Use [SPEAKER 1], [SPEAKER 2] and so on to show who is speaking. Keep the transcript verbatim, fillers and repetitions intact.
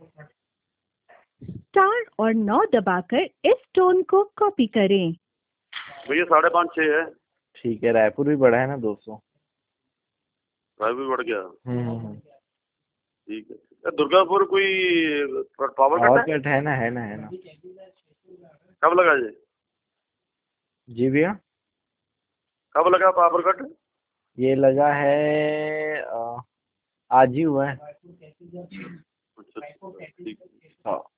[SPEAKER 1] Star और नौ दबाकर इस टोन को कॉपी करें।
[SPEAKER 2] भैया साढ़े पाँच छः है।
[SPEAKER 3] ठीक है, रायपुर भी बढ़ा है ना दो सौ।
[SPEAKER 2] रायपुर भी बढ़ गया।
[SPEAKER 3] हम्म
[SPEAKER 2] ठीक है। दुर्गापुर कोई पावर
[SPEAKER 3] पावर
[SPEAKER 2] कट है?
[SPEAKER 3] कट है ना, है ना, है ना।
[SPEAKER 2] कब लगा जी?
[SPEAKER 3] जी भैया,
[SPEAKER 2] कब लगा पावर कट?
[SPEAKER 3] ये लगा है आ, आज ही हुआ है।
[SPEAKER 2] अच्छा, ठीक।
[SPEAKER 3] हाँ।